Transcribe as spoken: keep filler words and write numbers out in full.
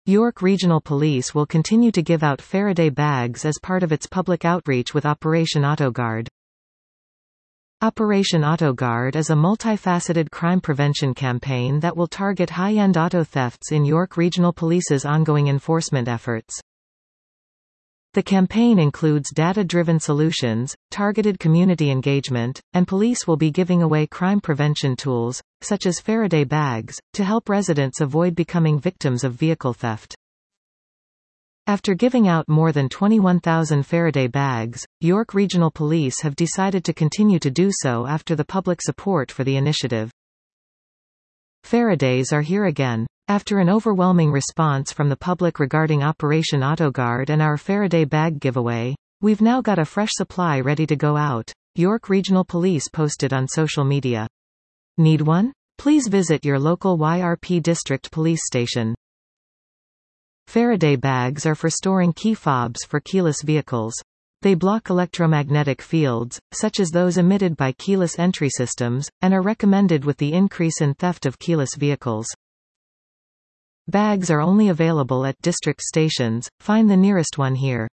York Regional Police will continue to give out Faraday bags as part of its public outreach with Operation AutoGuard. Operation AutoGuard is a multifaceted crime prevention campaign that will target high-end auto thefts in York Regional Police's ongoing enforcement efforts. The campaign includes data-driven solutions, targeted community engagement, and police will be giving away crime prevention tools, such as Faraday bags, to help residents avoid becoming victims of vehicle theft. After giving out more than twenty-one thousand Faraday bags, York Regional Police have decided to continue to do so after the public support for the initiative. Faradays are here again. After an overwhelming response from the public regarding Operation AutoGuard and our Faraday bag giveaway, we've now got a fresh supply ready to go out, York Regional Police posted on social media. Need one? Please visit your local Y R P District Police Station. Faraday bags are for storing key fobs for keyless vehicles. They block electromagnetic fields, such as those emitted by keyless entry systems, and are recommended with the increase in theft of keyless vehicles. Bags are only available at district stations. Find the nearest one here.